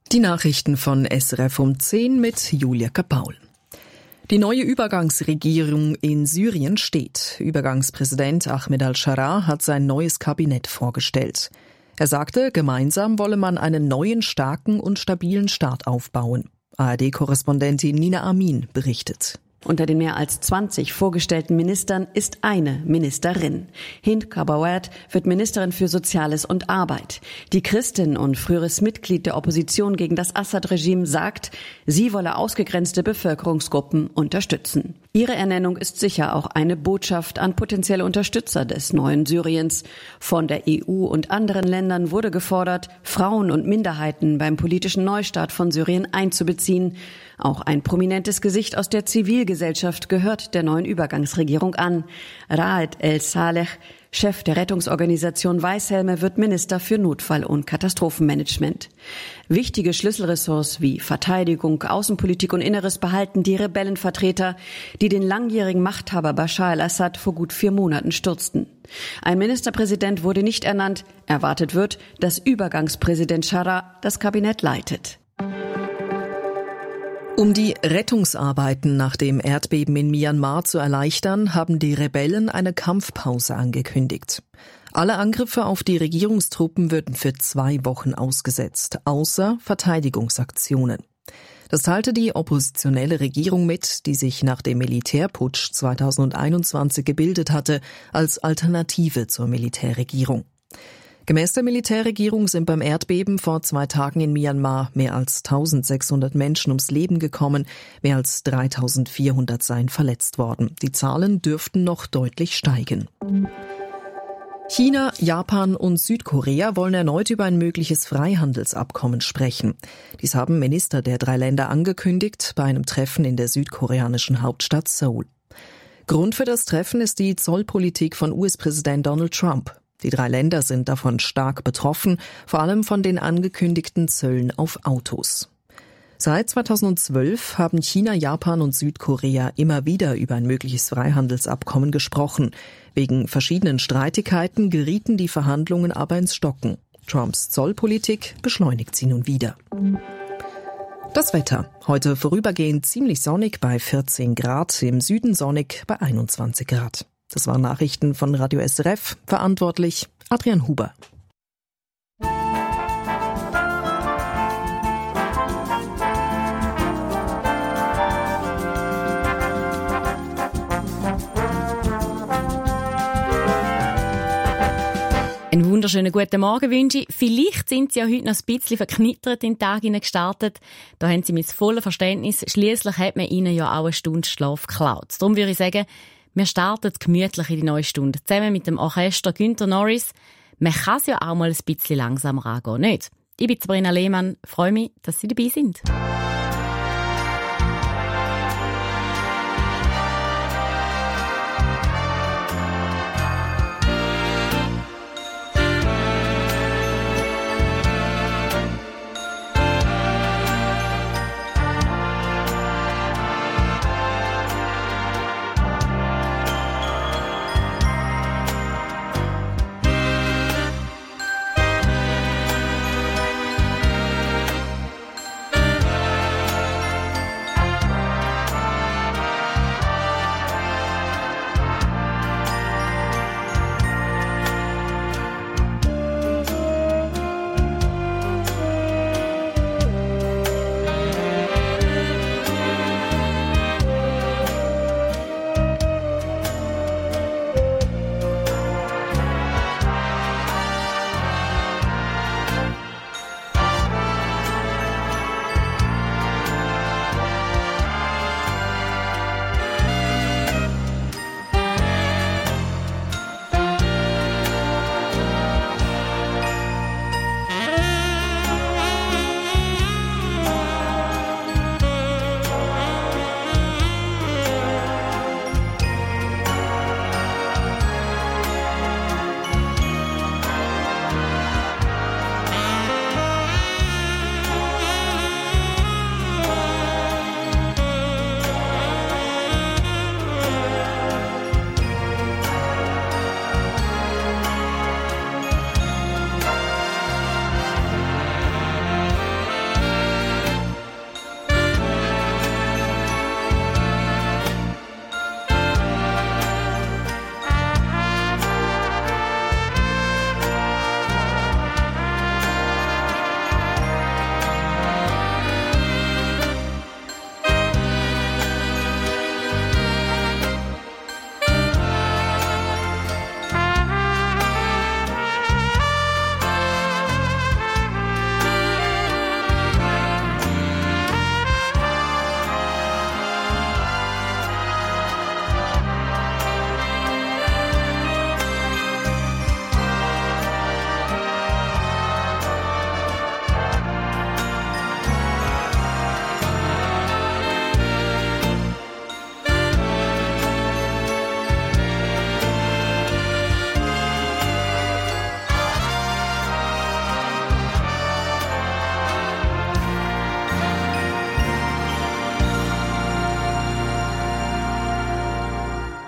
Die Nachrichten von SRF um 10 mit Julia Kapaul. Die neue Übergangsregierung in Syrien steht. Übergangspräsident Ahmed al-Sharaa hat sein neues Kabinett vorgestellt. Er sagte, gemeinsam wolle man einen neuen, starken und stabilen Staat aufbauen. ARD-Korrespondentin Nina Amin berichtet. Unter den mehr als 20 vorgestellten Ministern ist eine Ministerin. Hind Kabawat wird Ministerin für Soziales und Arbeit. Die Christin und früheres Mitglied der Opposition gegen das Assad-Regime sagt, sie wolle ausgegrenzte Bevölkerungsgruppen unterstützen. Ihre Ernennung ist sicher auch eine Botschaft an potenzielle Unterstützer des neuen Syriens. Von der EU und anderen Ländern wurde gefordert, Frauen und Minderheiten beim politischen Neustart von Syrien einzubeziehen. Auch ein prominentes Gesicht aus der Zivilgesellschaft gehört der neuen Übergangsregierung an. Raed El-Saleh, Chef der Rettungsorganisation Weißhelme, wird Minister für Notfall- und Katastrophenmanagement. Wichtige Schlüsselressorts wie Verteidigung, Außenpolitik und Inneres behalten die Rebellenvertreter, die den langjährigen Machthaber Bashar al-Assad vor gut 4 Monaten stürzten. Ein Ministerpräsident wurde nicht ernannt. Erwartet wird, dass Übergangspräsident Sharaa das Kabinett leitet. Um die Rettungsarbeiten nach dem Erdbeben in Myanmar zu erleichtern, haben die Rebellen eine Kampfpause angekündigt. Alle Angriffe auf die Regierungstruppen würden für 2 Wochen ausgesetzt, außer Verteidigungsaktionen. Das teilte die oppositionelle Regierung mit, die sich nach dem Militärputsch 2021 gebildet hatte, als Alternative zur Militärregierung. Gemäß der Militärregierung sind beim Erdbeben vor 2 Tagen in Myanmar mehr als 1600 Menschen ums Leben gekommen, mehr als 3400 seien verletzt worden. Die Zahlen dürften noch deutlich steigen. China, Japan und Südkorea wollen erneut über ein mögliches Freihandelsabkommen sprechen. Dies haben Minister der 3 Länder angekündigt bei einem Treffen in der südkoreanischen Hauptstadt Seoul. Grund für das Treffen ist die Zollpolitik von US-Präsident Donald Trump. Die 3 Länder sind davon stark betroffen, vor allem von den angekündigten Zöllen auf Autos. Seit 2012 haben China, Japan und Südkorea immer wieder über ein mögliches Freihandelsabkommen gesprochen. Wegen verschiedenen Streitigkeiten gerieten die Verhandlungen aber ins Stocken. Trumps Zollpolitik beschleunigt sie nun wieder. Das Wetter. Heute vorübergehend ziemlich sonnig bei 14 Grad, im Süden sonnig bei 21 Grad. Das waren Nachrichten von Radio SRF, verantwortlich Adrian Huber. Einen wunderschönen guten Morgen wünsche ich. Vielleicht sind Sie ja heute noch ein bisschen verknittert in den Tag gestartet. Da haben Sie mein volles Verständnis. Schliesslich hat man Ihnen ja auch eine Stunde Schlaf geklaut. Darum würde ich sagen, wir starten gemütlich in die neue Stunde, zusammen mit dem Orchester Günther Norris. Man kann es ja auch mal ein bisschen langsamer angehen, nicht? Ich bin Sabrina Lehmann, freue mich, dass Sie dabei sind.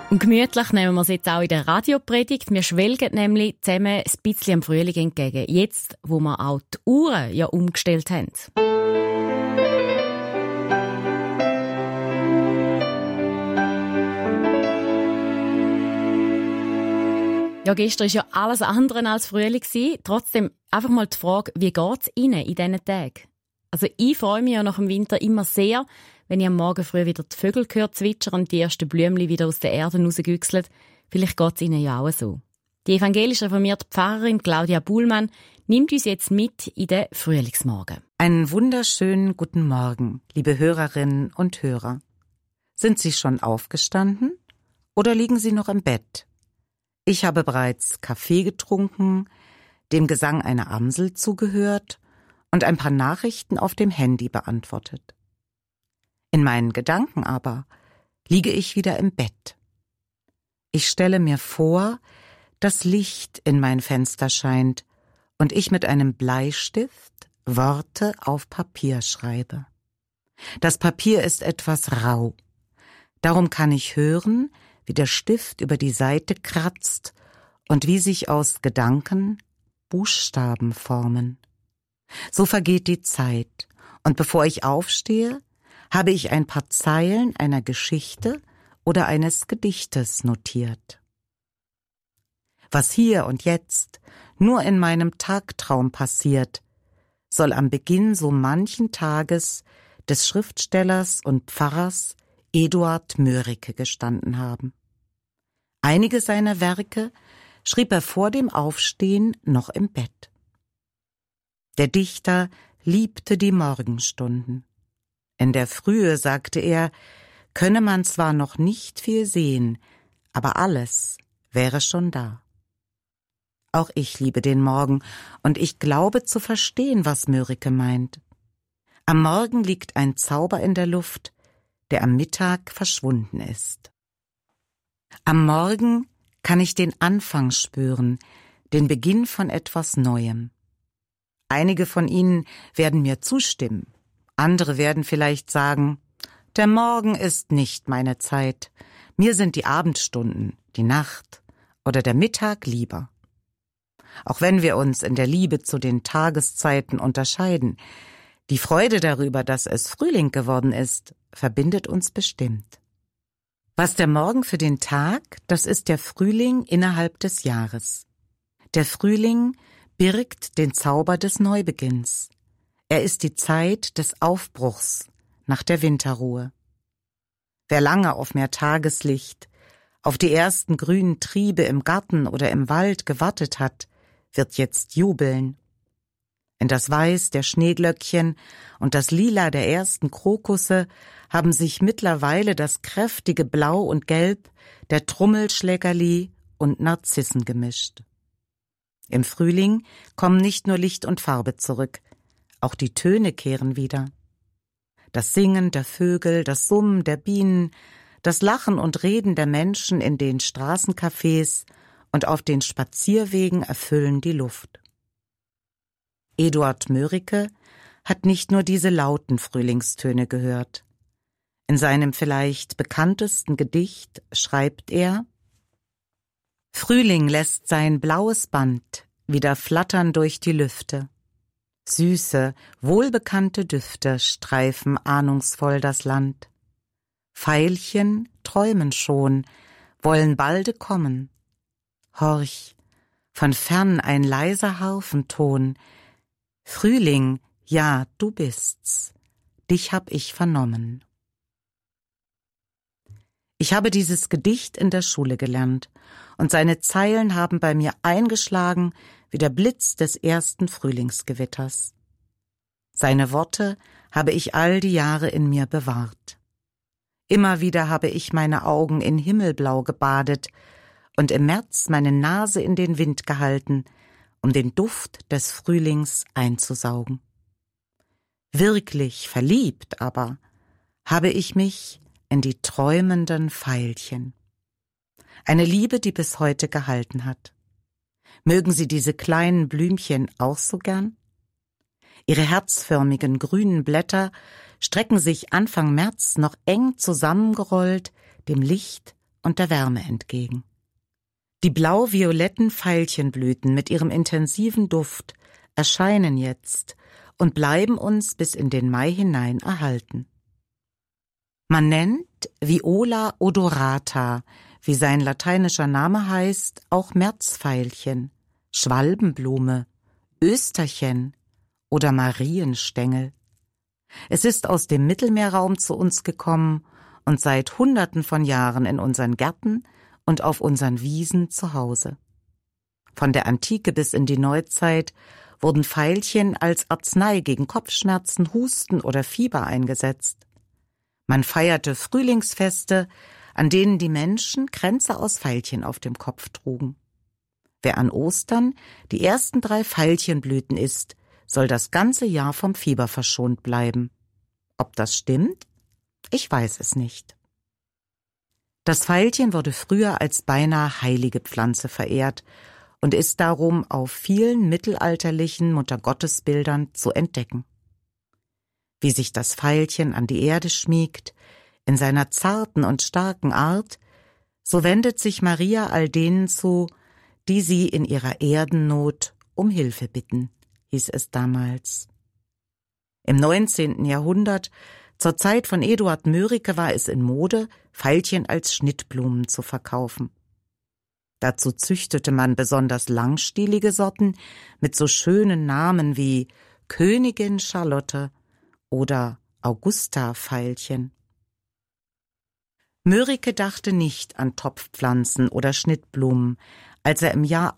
Und gemütlich nehmen wir es jetzt auch in der Radiopredigt. Wir schwelgen nämlich zusammen ein bisschen am Frühling entgegen. Jetzt, wo wir auch die Uhren ja umgestellt haben. Ja, gestern war ja alles andere als Frühling. Trotzdem einfach mal die Frage, wie geht es Ihnen in diesen Tagen? Also ich freue mich ja nach dem Winter immer sehr, wenn ich am Morgen früh wieder die Vögel höre zwitschern und die ersten Blümchen wieder aus der Erde rausgüchseln. Vielleicht geht es Ihnen ja auch so. Die evangelisch reformierte Pfarrerin Claudia Buhlmann nimmt uns jetzt mit in den Frühlingsmorgen. Einen wunderschönen guten Morgen, liebe Hörerinnen und Hörer. Sind Sie schon aufgestanden oder liegen Sie noch im Bett? Ich habe bereits Kaffee getrunken, dem Gesang einer Amsel zugehört und ein paar Nachrichten auf dem Handy beantwortet. In meinen Gedanken aber liege ich wieder im Bett. Ich stelle mir vor, dass Licht in mein Fenster scheint und ich mit einem Bleistift Worte auf Papier schreibe. Das Papier ist etwas rau. Darum kann ich hören, wie der Stift über die Seite kratzt und wie sich aus Gedanken Buchstaben formen. So vergeht die Zeit, und bevor ich aufstehe, habe ich ein paar Zeilen einer Geschichte oder eines Gedichtes notiert. Was hier und jetzt nur in meinem Tagtraum passiert, soll am Beginn so manchen Tages des Schriftstellers und Pfarrers Eduard Mörike gestanden haben. Einige seiner Werke schrieb er vor dem Aufstehen noch im Bett. Der Dichter liebte die Morgenstunden. In der Frühe, sagte er, könne man zwar noch nicht viel sehen, aber alles wäre schon da. Auch ich liebe den Morgen, und ich glaube zu verstehen, was Mörike meint. Am Morgen liegt ein Zauber in der Luft, der am Mittag verschwunden ist. Am Morgen kann ich den Anfang spüren, den Beginn von etwas Neuem. Einige von Ihnen werden mir zustimmen, andere werden vielleicht sagen, der Morgen ist nicht meine Zeit, mir sind die Abendstunden, die Nacht oder der Mittag lieber. Auch wenn wir uns in der Liebe zu den Tageszeiten unterscheiden, die Freude darüber, dass es Frühling geworden ist, verbindet uns bestimmt. Was der Morgen für den Tag, das ist der Frühling innerhalb des Jahres. Der Frühling birgt den Zauber des Neubeginns. Er ist die Zeit des Aufbruchs nach der Winterruhe. Wer lange auf mehr Tageslicht, auf die ersten grünen Triebe im Garten oder im Wald gewartet hat, wird jetzt jubeln. In das Weiß der Schneeglöckchen und das Lila der ersten Krokusse haben sich mittlerweile das kräftige Blau und Gelb der Trummelschlägerli und Narzissen gemischt. Im Frühling kommen nicht nur Licht und Farbe zurück, auch die Töne kehren wieder. Das Singen der Vögel, das Summen der Bienen, das Lachen und Reden der Menschen in den Straßencafés und auf den Spazierwegen erfüllen die Luft. Eduard Mörike hat nicht nur diese lauten Frühlingstöne gehört. In seinem vielleicht bekanntesten Gedicht schreibt er: Frühling lässt sein blaues Band wieder flattern durch die Lüfte. Süße, wohlbekannte Düfte streifen ahnungsvoll das Land. Veilchen träumen schon, wollen balde kommen. Horch, von fern ein leiser Harfenton. Frühling, ja, du bist's, dich hab ich vernommen. Ich habe dieses Gedicht in der Schule gelernt, und seine Zeilen haben bei mir eingeschlagen wie der Blitz des ersten Frühlingsgewitters. Seine Worte habe ich all die Jahre in mir bewahrt. Immer wieder habe ich meine Augen in Himmelblau gebadet und im März meine Nase in den Wind gehalten, um den Duft des Frühlings einzusaugen. Wirklich verliebt aber habe ich mich in die träumenden Veilchen. Eine Liebe, die bis heute gehalten hat. Mögen Sie diese kleinen Blümchen auch so gern? Ihre herzförmigen grünen Blätter strecken sich Anfang März noch eng zusammengerollt dem Licht und der Wärme entgegen. Die blau-violetten Veilchenblüten mit ihrem intensiven Duft erscheinen jetzt und bleiben uns bis in den Mai hinein erhalten. Man nennt Viola odorata, wie sein lateinischer Name heißt, auch Märzveilchen, Schwalbenblume, Österchen oder Marienstängel. Es ist aus dem Mittelmeerraum zu uns gekommen und seit Hunderten von Jahren in unseren Gärten und auf unseren Wiesen zu Hause. Von der Antike bis in die Neuzeit wurden Veilchen als Arznei gegen Kopfschmerzen, Husten oder Fieber eingesetzt. Man feierte Frühlingsfeste, an denen die Menschen Kränze aus Veilchen auf dem Kopf trugen. Wer an Ostern die ersten 3 Veilchenblüten isst, soll das ganze Jahr vom Fieber verschont bleiben. Ob das stimmt? Ich weiß es nicht. Das Veilchen wurde früher als beinahe heilige Pflanze verehrt und ist darum auf vielen mittelalterlichen Muttergottesbildern zu entdecken. Wie sich das Veilchen an die Erde schmiegt, in seiner zarten und starken Art, so wendet sich Maria all denen zu, die sie in ihrer Erdennot um Hilfe bitten, hieß es damals. Im 19. Jahrhundert, zur Zeit von Eduard Mörike, war es in Mode, Veilchen als Schnittblumen zu verkaufen. Dazu züchtete man besonders langstielige Sorten mit so schönen Namen wie Königin Charlotte oder Augusta-Veilchen. Mörike dachte nicht an Topfpflanzen oder Schnittblumen, als er im Jahr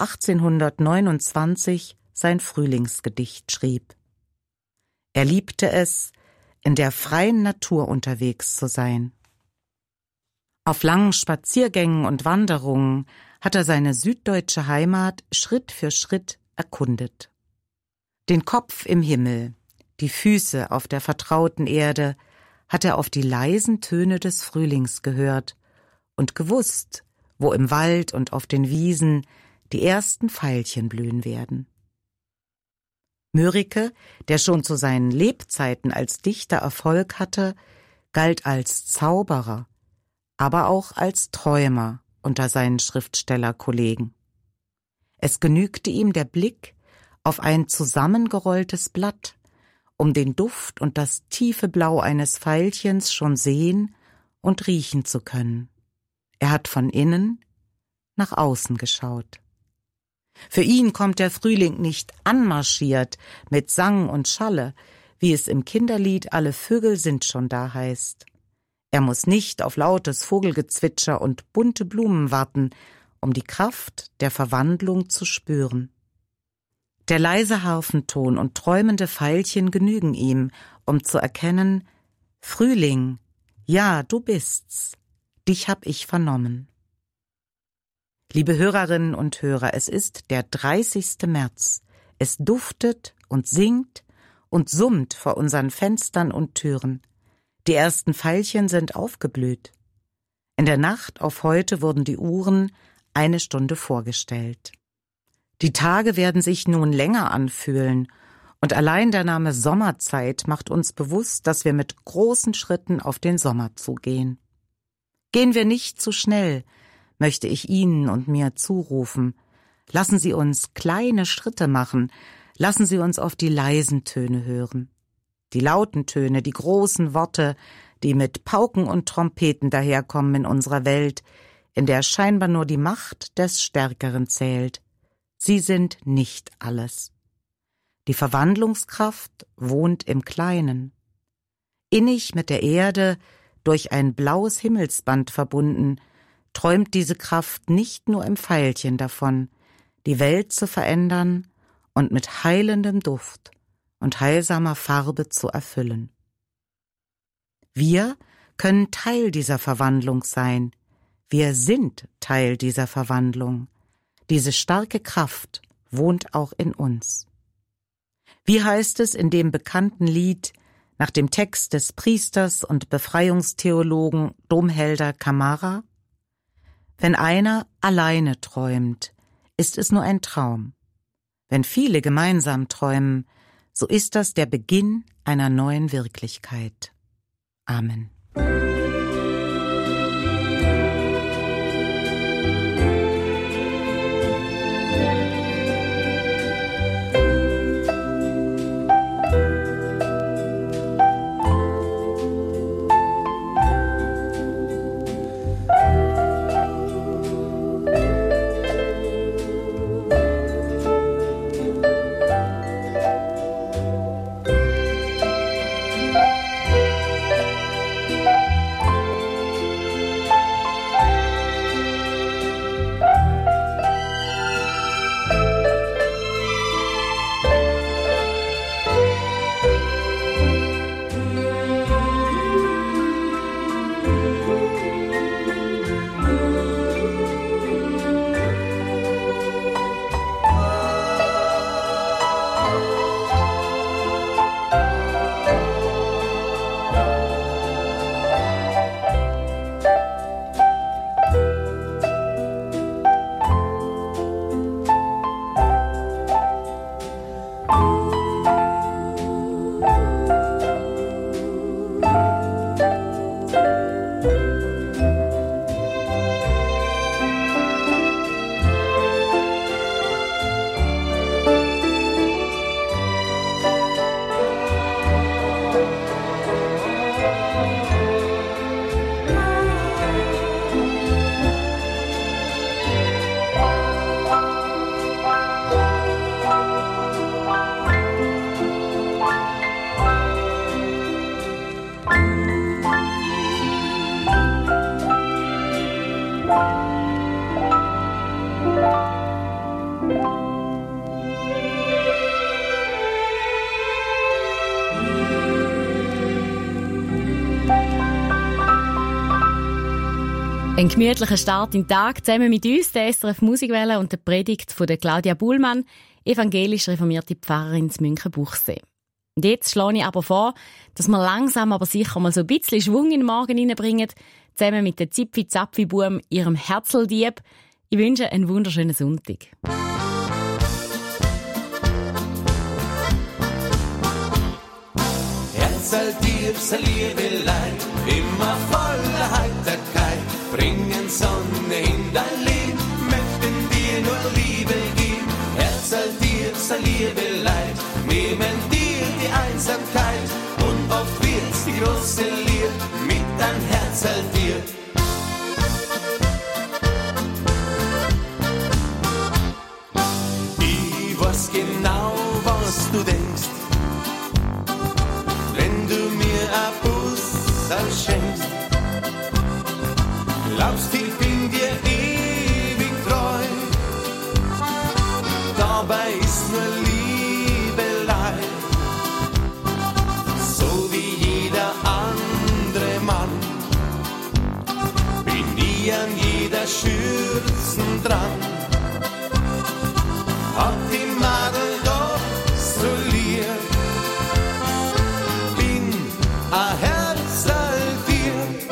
1829 sein Frühlingsgedicht schrieb. Er liebte es, in der freien Natur unterwegs zu sein. Auf langen Spaziergängen und Wanderungen hat er seine süddeutsche Heimat Schritt für Schritt erkundet. Den Kopf im Himmel, die Füße auf der vertrauten Erde, hat er auf die leisen Töne des Frühlings gehört und gewusst, wo im Wald und auf den Wiesen die ersten Veilchen blühen werden. Mörike, der schon zu seinen Lebzeiten als Dichter Erfolg hatte, galt als Zauberer, aber auch als Träumer unter seinen Schriftstellerkollegen. Es genügte ihm der Blick auf ein zusammengerolltes Blatt, um den Duft und das tiefe Blau eines Veilchens schon sehen und riechen zu können. Er hat von innen nach außen geschaut. Für ihn kommt der Frühling nicht anmarschiert mit Sang und Schalle, wie es im Kinderlied »Alle Vögel sind schon da« heißt. Er muss nicht auf lautes Vogelgezwitscher und bunte Blumen warten, um die Kraft der Verwandlung zu spüren. Der leise Harfenton und träumende Veilchen genügen ihm, um zu erkennen: Frühling, ja, du bist's, dich hab ich vernommen. Liebe Hörerinnen und Hörer, es ist der 30. März. Es duftet und singt und summt vor unseren Fenstern und Türen. Die ersten Veilchen sind aufgeblüht. In der Nacht auf heute wurden die Uhren 1 Stunde vorgestellt. Die Tage werden sich nun länger anfühlen, und allein der Name Sommerzeit macht uns bewusst, dass wir mit großen Schritten auf den Sommer zugehen. Gehen wir nicht zu schnell, möchte ich Ihnen und mir zurufen. Lassen Sie uns kleine Schritte machen, lassen Sie uns auf die leisen Töne hören. Die lauten Töne, die großen Worte, die mit Pauken und Trompeten daherkommen in unserer Welt, in der scheinbar nur die Macht des Stärkeren zählt. Sie sind nicht alles. Die Verwandlungskraft wohnt im Kleinen. Innig mit der Erde, durch ein blaues Himmelsband verbunden, träumt diese Kraft nicht nur im Veilchen davon, die Welt zu verändern und mit heilendem Duft und heilsamer Farbe zu erfüllen. Wir können Teil dieser Verwandlung sein. Wir sind Teil dieser Verwandlung. Diese starke Kraft wohnt auch in uns. Wie heißt es in dem bekannten Lied nach dem Text des Priesters und Befreiungstheologen Domhelder Camara? Wenn einer alleine träumt, ist es nur ein Traum. Wenn viele gemeinsam träumen, so ist das der Beginn einer neuen Wirklichkeit. Amen. Ein gemütlicher Start in den Tag zusammen mit uns, der SRF Musikwelle und der Predigt von der Claudia Buhlmann, evangelisch reformierte Pfarrerin in Münchenbuchsee. Und jetzt schlage ich aber vor, dass wir langsam aber sicher mal so ein bisschen Schwung in den Morgen reinbringen, zusammen mit der Zipfi-Zapfi-Buhm, ihrem Herzldieb. Ich wünsche einen wunderschönen Sonntag. Herzldiebs Liebelein, immer voller Heiterkeit, bringen Sonne in dein Leben, möchten dir nur Liebe geben. Herzldiebs Liebelein, nehmen dir die Einsamkeit und oft wird's die große Liebe mit dein Herzldieb. Ich weiß genau, was du denkst, wenn du mir ein Buss schenkst. Glaubst, ich bin dir ewig treu, dabei ist nur Liebelei. So wie jeder andere Mann bin ich an jeder Schürzen dran. Hab die Madel doch so lieb, bin ein Herzldieb.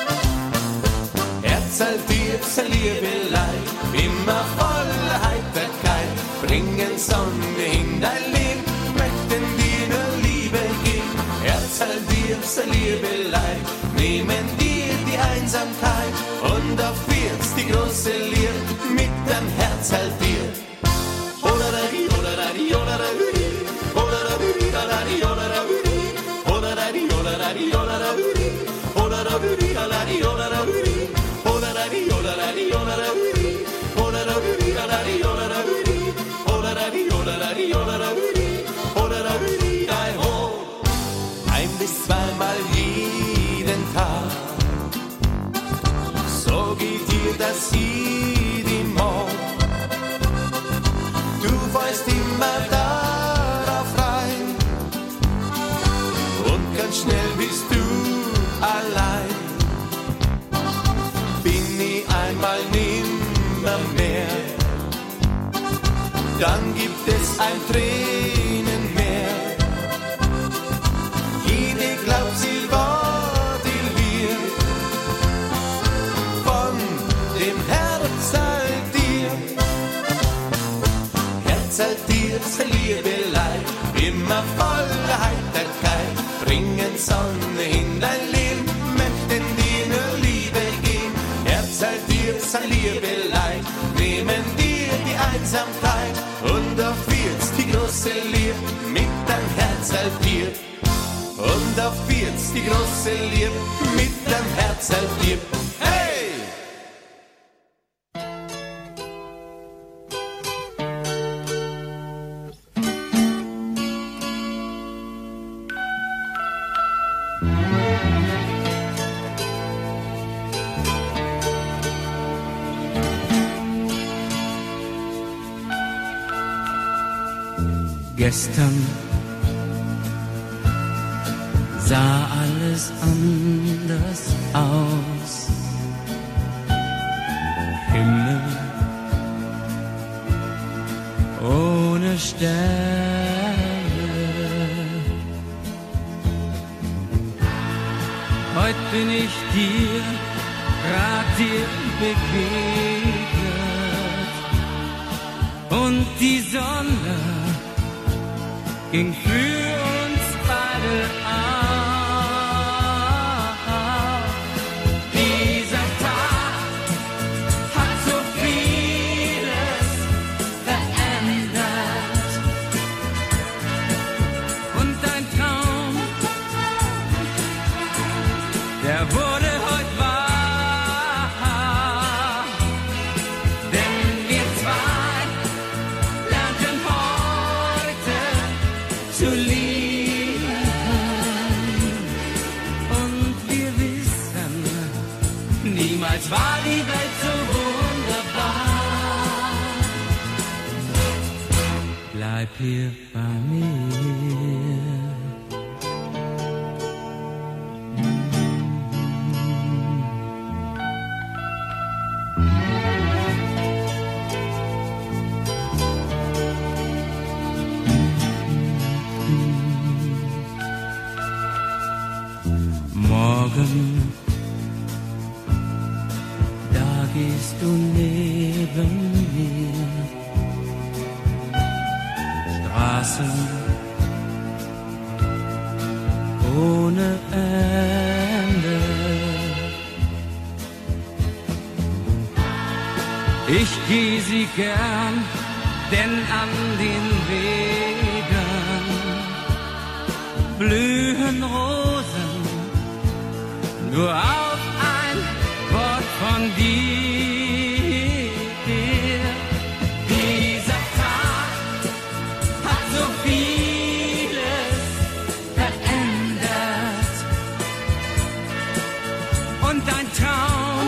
Herzldiebs Liebelei, immer voller Heiterkeit, bringen Sonne in dein Leben, möchten dir nur Liebe geben. Herzldiebs Liebelei, nehmen dir die Einsamkeit und auf wird's die große Liebe mit dein Herzldieb. Ein bis zweimal jeden Tag, so geht dir das jeden Morgen. Du weißt immer darauf rein und ganz schnell bist du allein. Bin ich einmal nimmer mehr, dann gibt es ein Tränenmeer. Jede glaubt, sie war die Liebe von dem Herzldieb. Herzldiebs Liebelei, immer voller Heiterkeit, bringen Sonne in dein Leben, möchten dir nur Liebe geben. Herzldiebs Liebelei, nehmen dir die Einsamkeit und auf wird's die große Liebe mit dein Herzldieb. Und auf wird's die große Liebe mit dein Herzldieb. Hey! Gestern sah alles anders aus. Himmel ohne Sterne. Heute bin ich dir, grad dir begegnet und die Sonne ging für uns beide auf. Dieser Tag hat so vieles verändert und dein Traum, der wurde heute wahr, denn wir zwei lernten heute zu lieben und wir wissen, niemals war die Welt so wunderbar. Bleib hier bei mir. Straßen ohne Ende. Ich geh sie gern, denn an den Wegen blühen Rosen, nur auf ein Wort von dir. Dieser Tag hat so vieles verändert und ein Traum,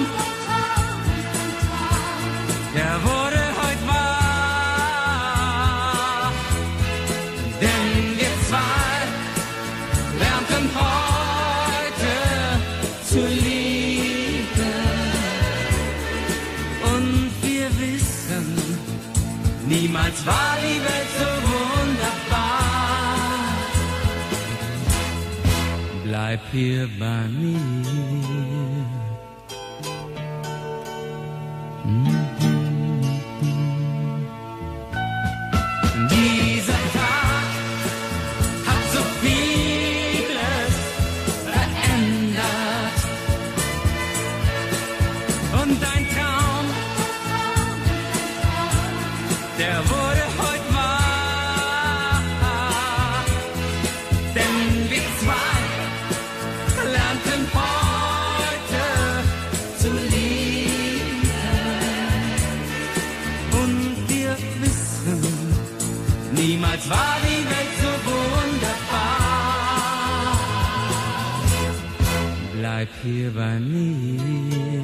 der wurde heute wahr, denn wir zwei lernten heute zu lieben und wir wissen, niemals war die Welt so wunderbar. Bleib hier bei mir. Dieser Tag hat so vieles verändert und ein Traum, der wurde heute wahr, denn wir zwei lernten heute zu lieben und wir wissen, niemals war die Welt so wunderbar. Bleib hier bei mir.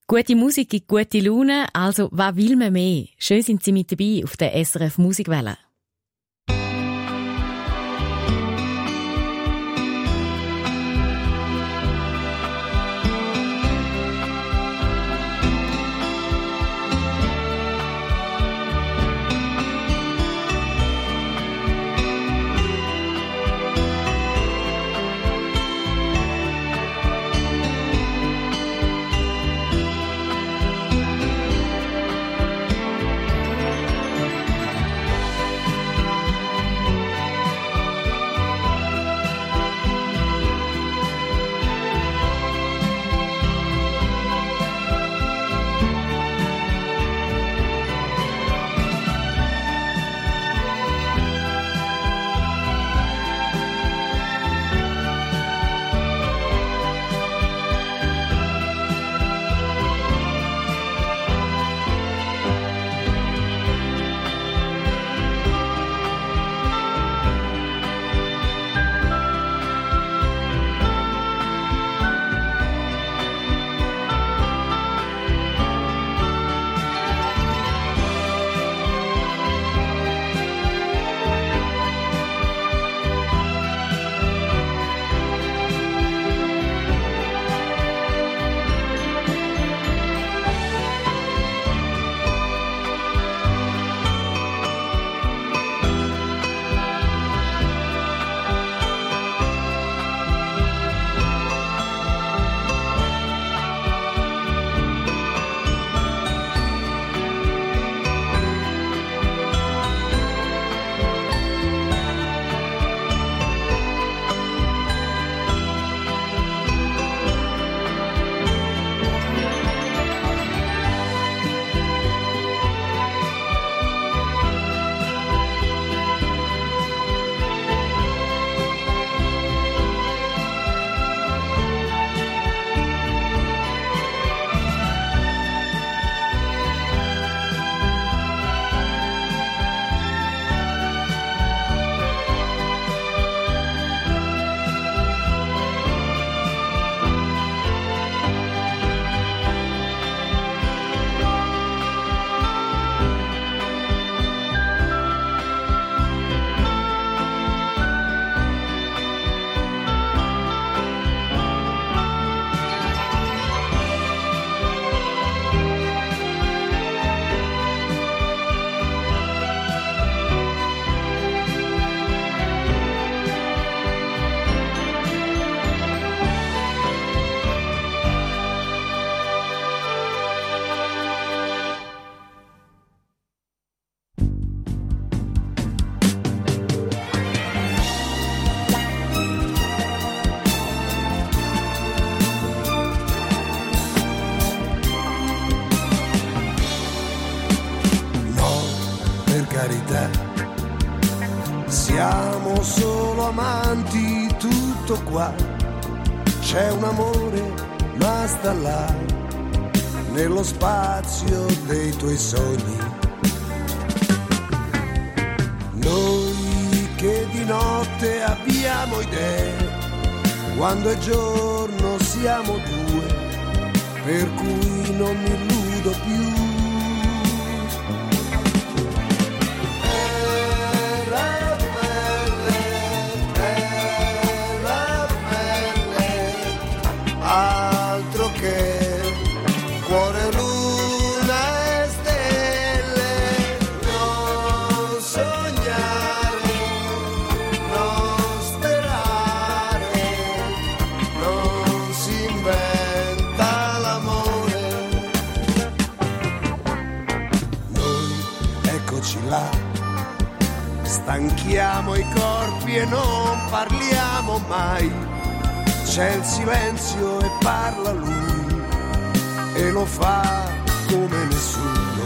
Gute Musik gibt gute Laune, also was will man mehr? Schön sind Sie mit dabei auf der SRF Musikwelle. carità, siamo solo amanti, tutto qua, c'è un amore ma sta là, nello spazio dei tuoi sogni. Noi che di notte abbiamo idee, quando è giorno siamo due, per cui non mi illudo più. Altro che cuore, luna e stelle, non sognare, non sperare, non si inventa l'amore. Noi eccoci là, stanchiamo i corpi e non parliamo mai. C'è il silenzio e parla lui, e lo fa come nessuno.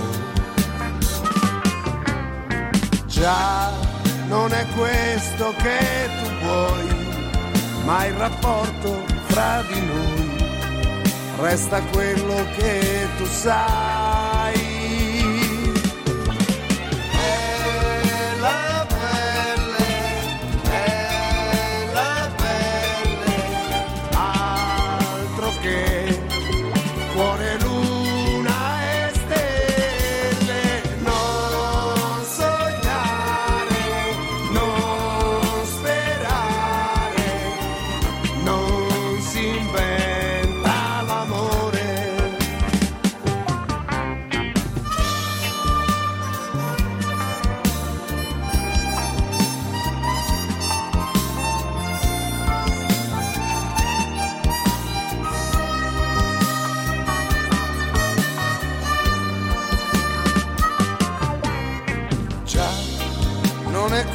Già, non è questo che tu vuoi, ma il rapporto fra di noi resta quello che tu sai. Cuore, luna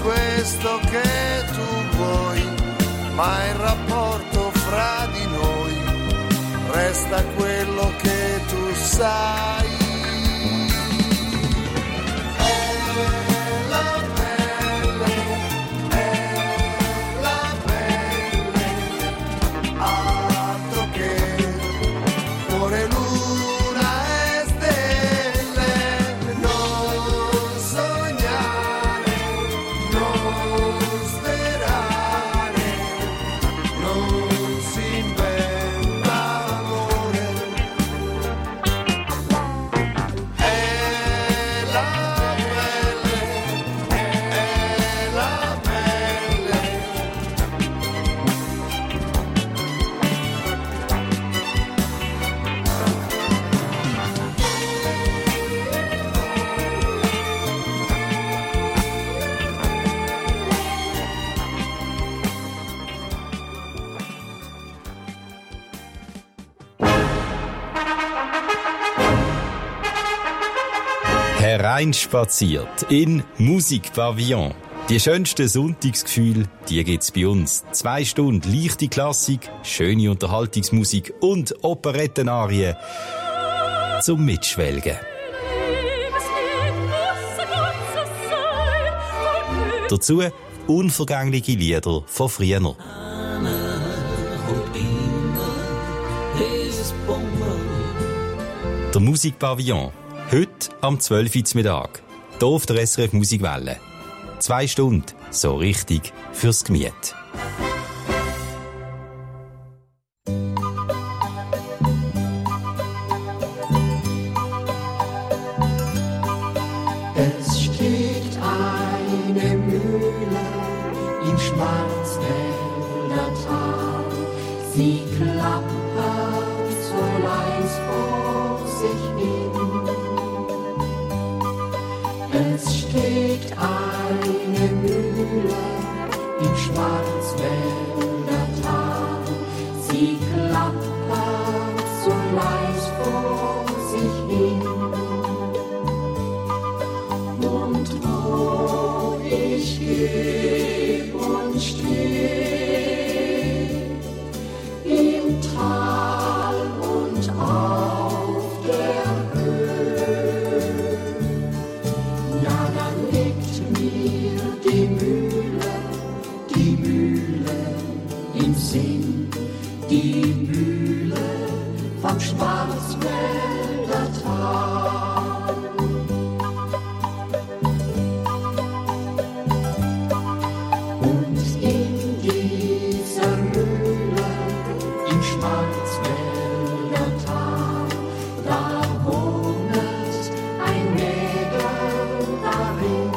questo che tu vuoi, ma il rapporto fra di noi resta quello che tu sai. Hereinspaziert in Musikpavillon. Die schönsten Sonntagsgefühle, die gibt's bei uns. 2 Stunden leichte Klassik, schöne Unterhaltungsmusik und Operettenarien zum Mitschwelgen. Dazu unvergängliche Lieder von früher. Der Musikpavillon. Heute am 12 Uhr Mittag. Hier auf der SRF Musikwelle. 2 Stunden, so richtig fürs Gemüt. Es steht eine Mühle im Schwarzwälder Tal. Sie klappert so leis vor sich hin. Es steht eine Mühle im Schwarzwälder Tal. Sie klappert so leis vor sich hin. Und wo ich geh und steh, im Tal und auf der Höhe, ja, dann liegt mir die Mühle im Sinn, die Mühle vom Schwarzwälder Tal. Und in dieser Mühle im Schwarzwälder Tal, da wohnet ein Mädel darin.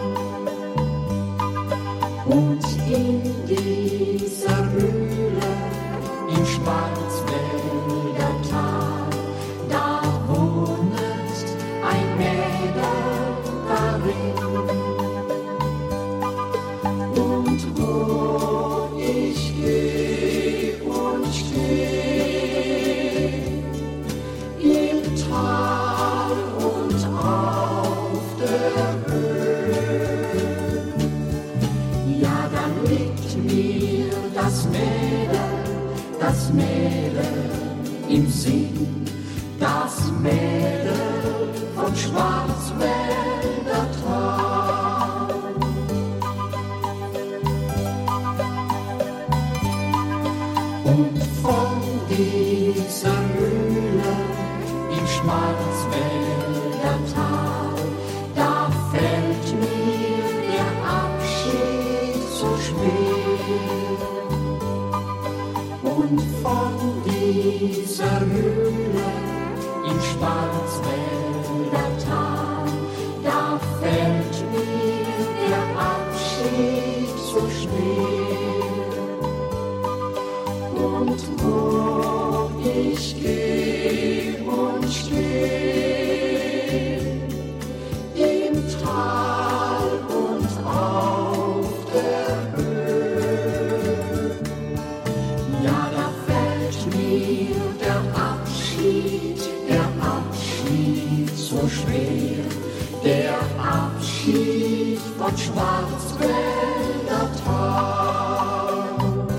Und in dieser Mühle im Schwarzwälder Tal, da wohnet ein Mädel darin. Und wo ich geh und steh, im Tal und auf der Höhe, ja, dann liegt mir das Mädel im Sinn, das Mädel vom Schwarzwälder Tal. Und von dieser Mühle im Schwarzwälder Tal, da fällt mir der Abschied so schwer. Und von dieser Mühle im Schwarzwälder Tal, da fällt mir der Abschied so schwer. Und wo ich geh und steh, im Tal und auf der Höhe, ja, da fällt mir der Abschied so schwer, der Abschied von Schwarzwälder Tal.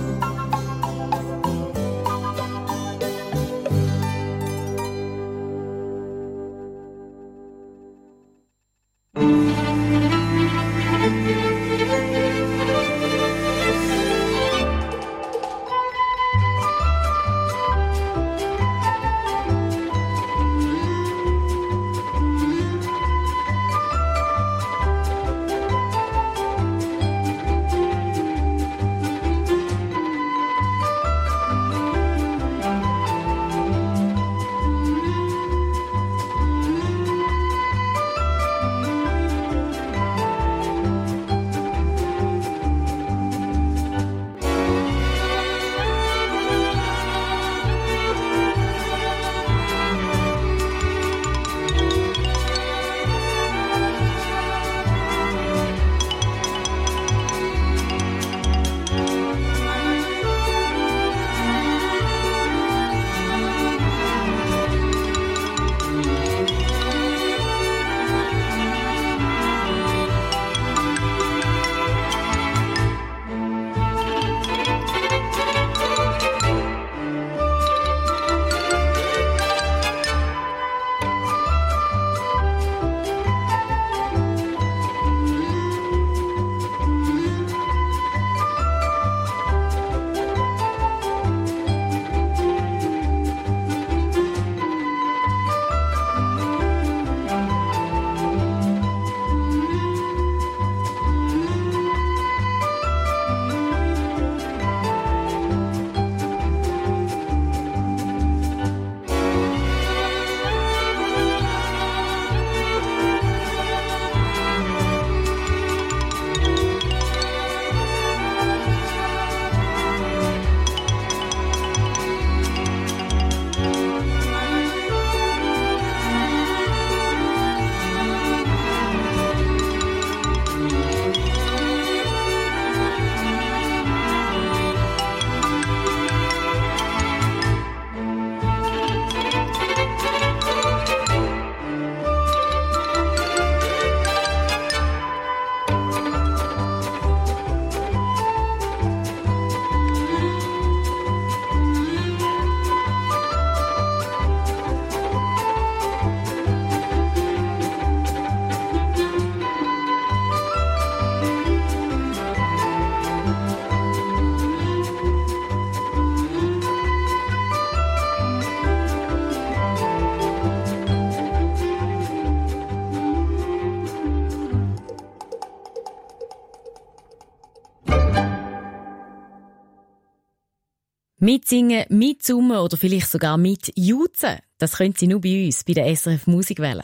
Mitsingen, mitsummen oder vielleicht sogar mitjutzen, das können Sie nur bei uns, bei der SRF Musikwelle.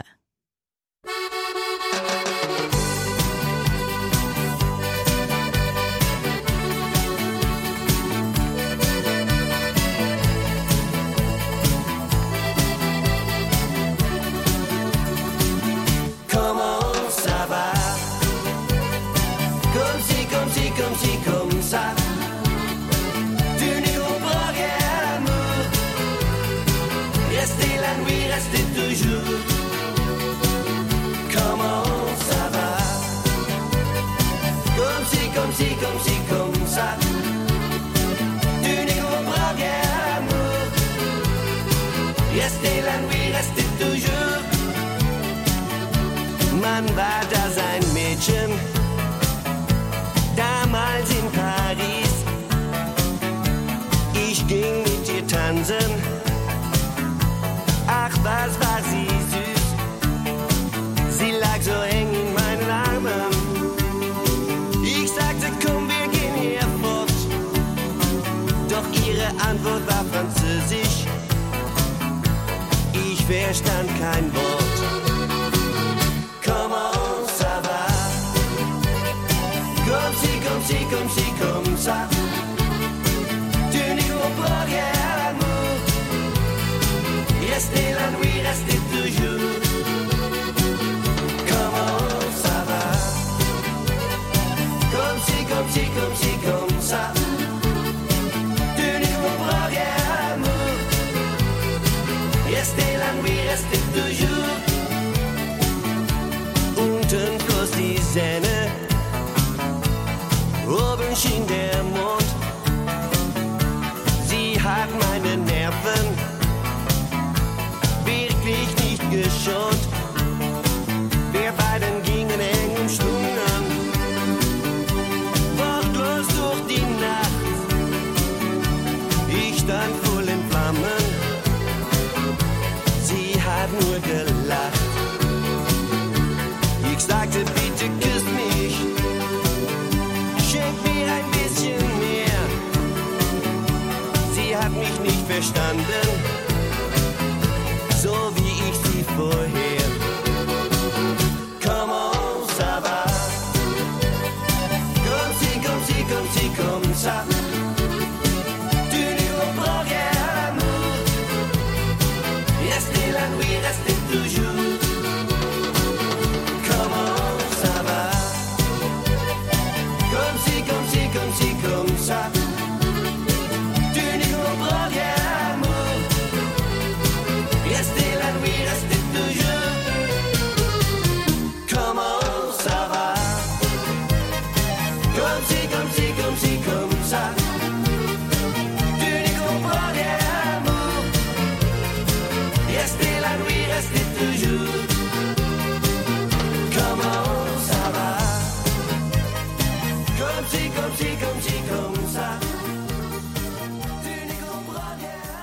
Comme ça, tu n'y comprends rien, amour. Restez la nuit, restez toujours. Comment ça va? Comme ça. Tu n'y comprends rien, amour. Restez la nuit, restez toujours. Man war da sein Mädchen. Damals in Paris, ich ging mit ihr tanzen. Ach, was war sie süß, sie lag so eng in meinen Armen. Ich sagte, komm, wir gehen hier fort, doch ihre Antwort war französisch. Ich verstand kein Wort. Comment ça va? Comme ça. Tu n'y comprends rien, l'amour. Restez la nuit, restez toujours. Comment ça va? Comme ça. Tu n'y comprends rien, l'amour. Restez la nuit, restez toujours. Unten floss die Senne stand voll in Flammen. Sie hat nur gelacht. Ich sagte, bitte küss mich, schenk mir ein bisschen mehr. Sie hat mich nicht verstanden, so wie ich sie vorher. Comment ça va? Comme si, comme ça. Tu ne comprends rien à l'amour. Restez la nuit, restez toujours. Comment ça va? Comme si, comme ça. Tu ne comprends rien à l'amour. Restez la nuit, restez toujours. Comment ça va? Comme si, comme ça. Tu ne comprends rien à l'amour. Restez la nuit, restez toujours. Comment ça va? Comme si, comme ça. Tu ne comprends rien à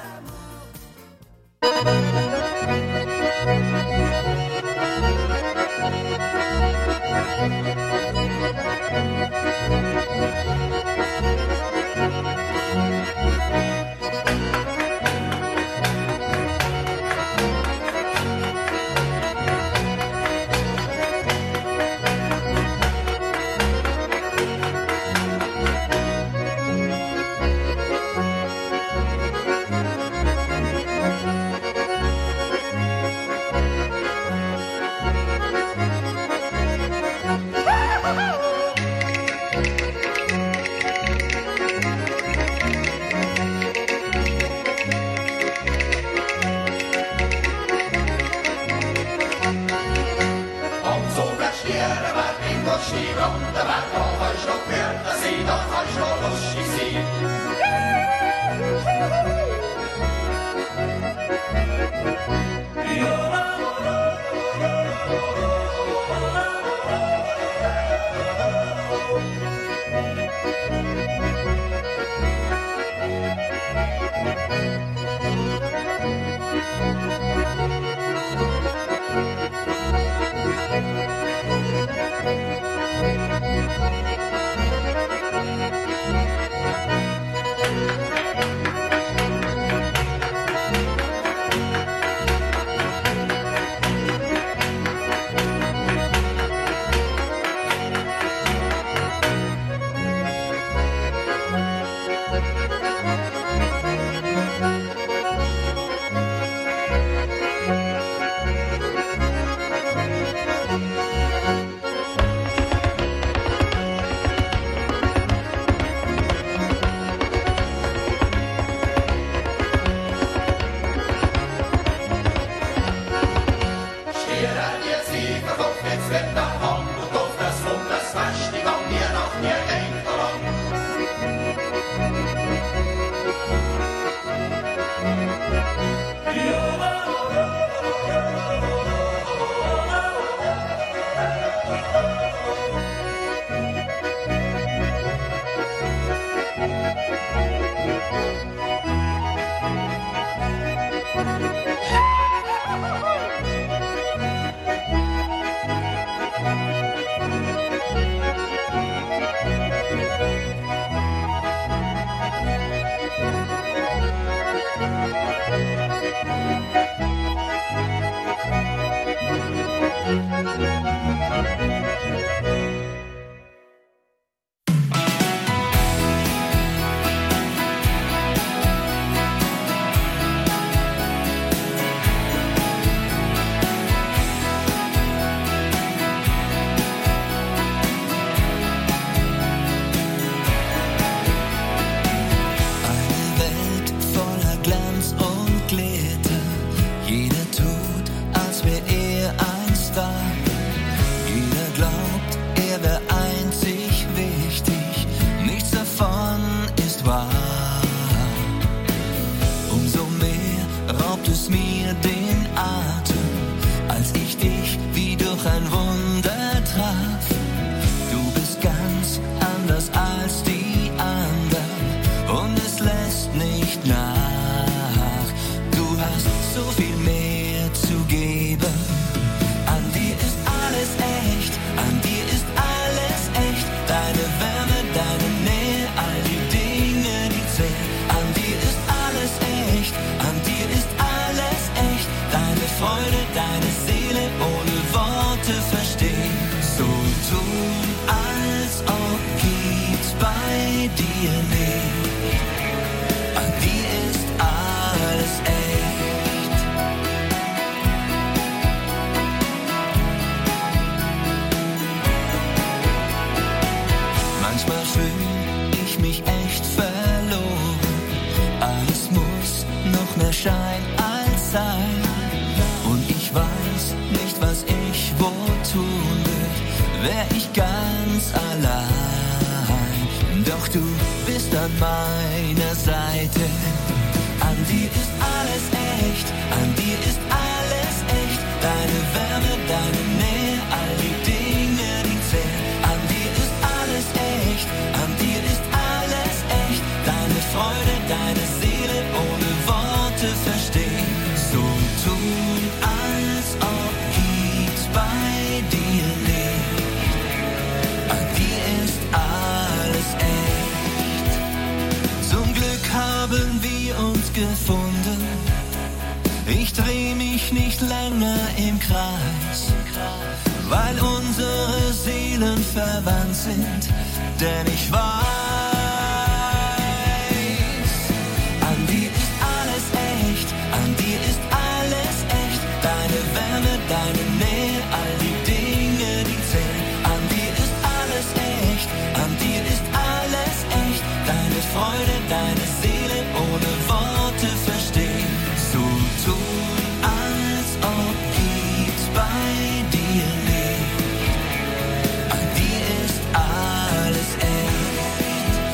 zählt. An dir ist alles echt, an dir ist alles echt. Deine Freude, deine Seele ohne Worte verstehen. So tun, als ob gibt's bei dir nicht. An dir ist alles echt. Manchmal fühl ich mich echt verloren. Alles muss noch mehr Schein als Sein. Und ich weiß nicht, was ich wo tun wird, wär ich ganz allein. Doch du bist an meiner Seite. An dir ist alles echt, an dir ist alles echt. Deine Wärme, deine Nähe, all die Dinge, die zählen. An dir ist alles echt, an dir ist alles echt. Deine Freude, deine Seele ohne Worte verstehen. So tun, als ob gibt's bei dir nicht. An dir ist alles echt. Zum Glück haben wir uns gefunden. Ich dreh mich nicht länger im Kreis, weil unsere Seelen verwandt sind. Denn ich weiß, an dir ist alles echt, an dir ist alles echt. Deine Wärme, deine Nähe, all die Dinge, die zählen. An dir ist alles echt, an dir ist alles echt. Deine Freude, deine Seele ohne Worte verstehen. So tun, als ob gibt's bei dir nicht. An dir ist alles echt.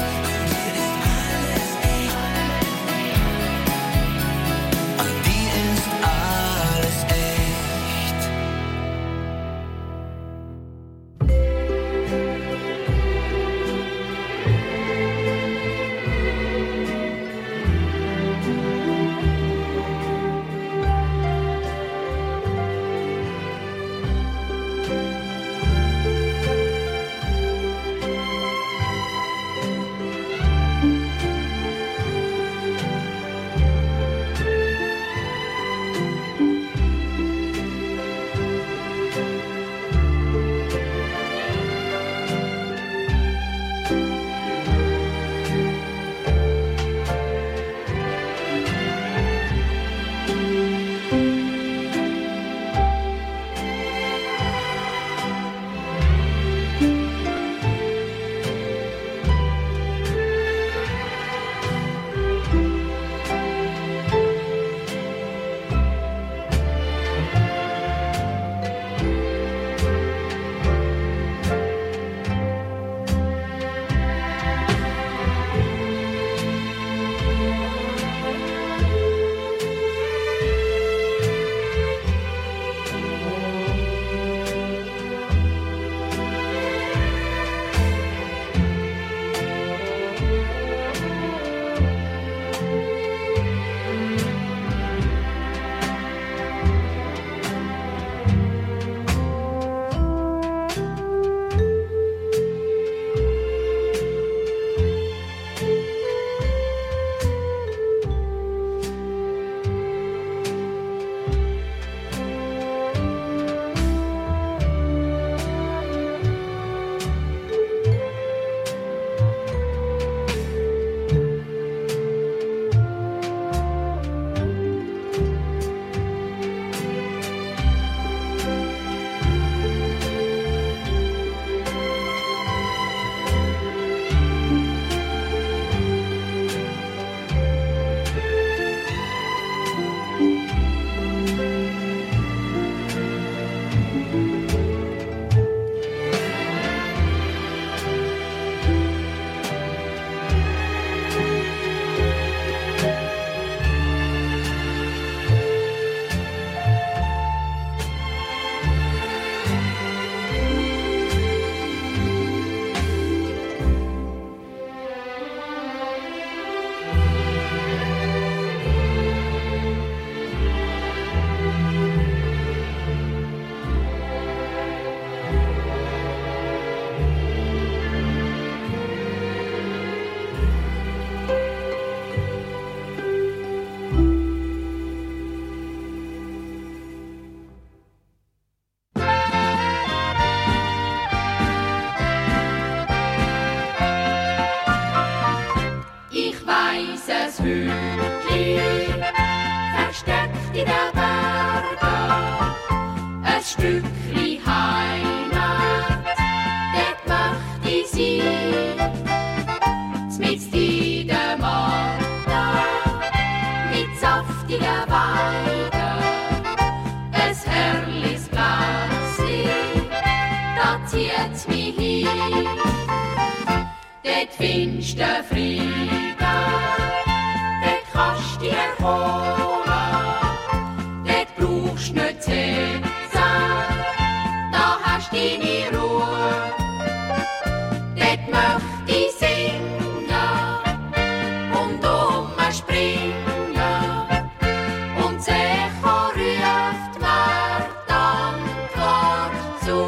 weißes Hütli, versteckt in der Berge, ein Stückli Heimat, dort möchte ich sein, zmitzt in der Matte, mit saftiger Weide, ein herrliches Plätzli, da zieht's mich hin. Dort findest du Frieden, dort kannst du dich erholen, dort brauchst du nicht zu hetzen, da hast du deine Ruhe. Dort möchte ich singen und umspringen und das Echo ruft mir die Antwort zu.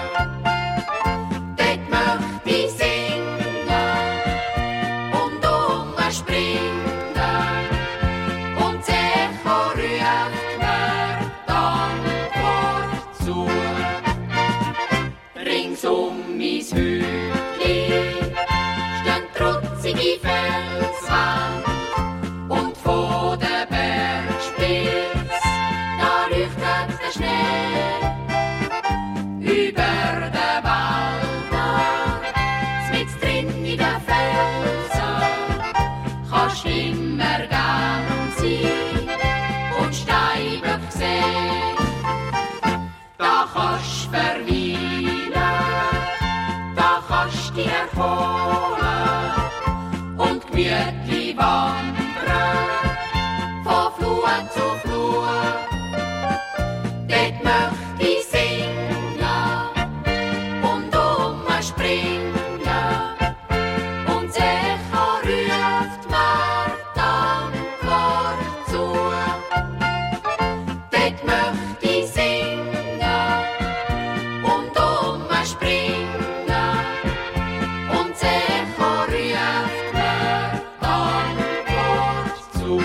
Dort möchte ich singen und umspringen und das Echo ruft mir die Antwort zu. Rings um mein Hütli stehen trutzige Felswände und von der Bergspitze da leuchtet der Schnee. Über den Wälder, mit drin in den Felsen, kannst du immer gern sein und Steinböck sehen. Da kannst du verweilen, da kannst du dich erholen und gemütlich wandern, von Flur zu Flur. Dort möchte ich singen und umspringen und das Echo ruft mir die Antwort zu. Dort möchte ich singen und umspringen und das Echo ruft mir die Antwort zu.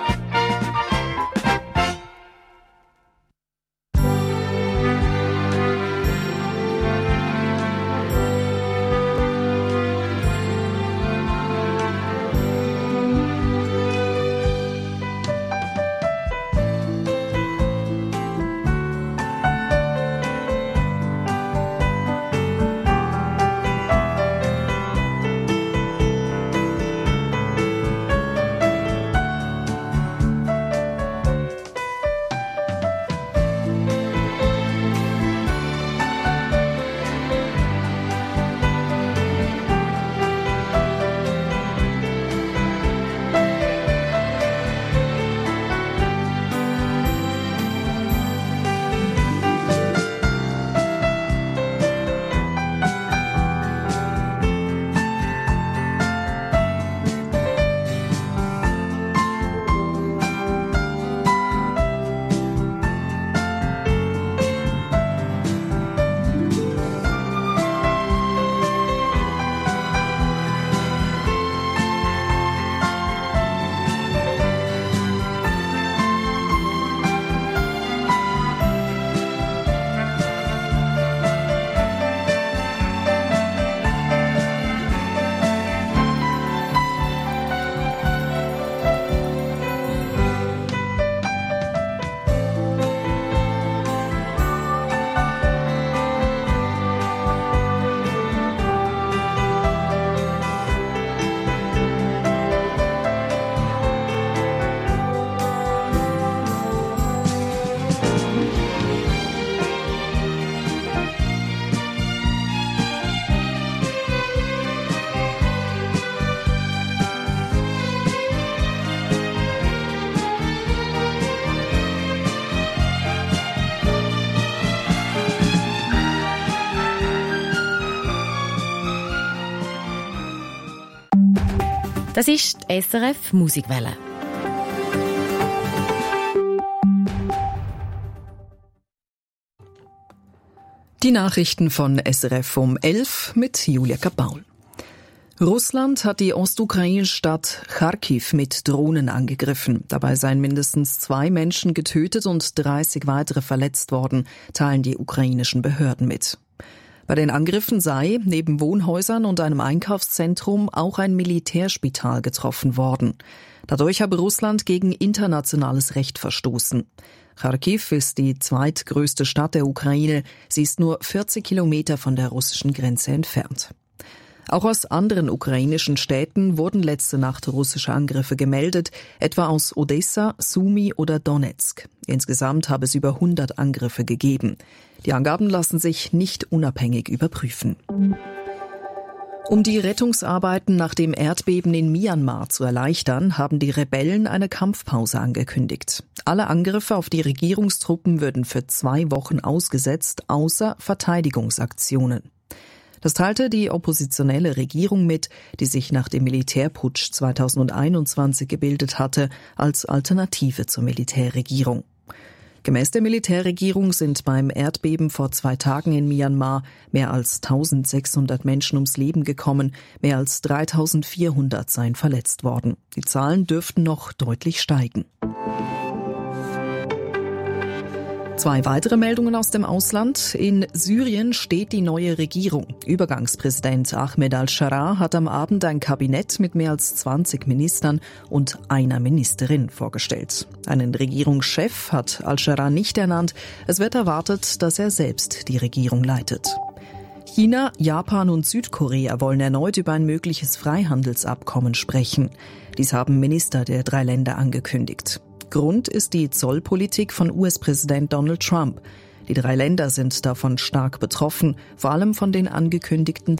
Das ist die SRF Musikwelle. Die Nachrichten von SRF um 11 mit Julia Kapaul. Russland hat die ostukrainische Stadt Charkiw mit Drohnen angegriffen. Dabei seien mindestens 2 Menschen getötet und 30 weitere verletzt worden, teilen die ukrainischen Behörden mit. Bei den Angriffen sei neben Wohnhäusern und einem Einkaufszentrum auch ein Militärspital getroffen worden. Dadurch habe Russland gegen internationales Recht verstoßen. Charkiw ist die zweitgrößte Stadt der Ukraine. Sie ist nur 40 Kilometer von der russischen Grenze entfernt. Auch aus anderen ukrainischen Städten wurden letzte Nacht russische Angriffe gemeldet, etwa aus Odessa, Sumy oder Donetsk. Insgesamt habe es über 100 Angriffe gegeben. Die Angaben lassen sich nicht unabhängig überprüfen. Um die Rettungsarbeiten nach dem Erdbeben in Myanmar zu erleichtern, haben die Rebellen eine Kampfpause angekündigt. Alle Angriffe auf die Regierungstruppen würden für 2 Wochen ausgesetzt, außer Verteidigungsaktionen. Das teilte die oppositionelle Regierung mit, die sich nach dem Militärputsch 2021 gebildet hatte, als Alternative zur Militärregierung. Gemäß der Militärregierung sind beim Erdbeben vor 2 Tagen in Myanmar mehr als 1600 Menschen ums Leben gekommen, mehr als 3400 seien verletzt worden. Die Zahlen dürften noch deutlich steigen. 2 weitere Meldungen aus dem Ausland. In Syrien steht die neue Regierung. Übergangspräsident Ahmed al-Sharaa hat am Abend ein Kabinett mit mehr als 20 Ministern und einer Ministerin vorgestellt. Einen Regierungschef hat al-Sharaa nicht ernannt. Es wird erwartet, dass er selbst die Regierung leitet. China, Japan und Südkorea wollen erneut über ein mögliches Freihandelsabkommen sprechen. Dies haben Minister der 3 Länder angekündigt. Grund ist die Zollpolitik von US-Präsident Donald Trump. Die 3 Länder sind davon stark betroffen, vor allem von den angekündigten